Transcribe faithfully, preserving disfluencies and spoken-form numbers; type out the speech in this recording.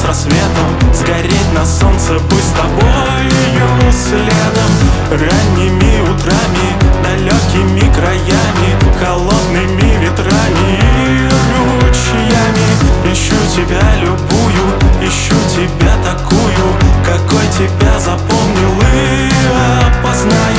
рассветом, сгореть на солнце, быть с тобою следом. Ранними утрами, далекими краями, холодными ветрами и ручьями. Ищу тебя любую, ищу тебя такую, какой тебя запомнил и опознаю.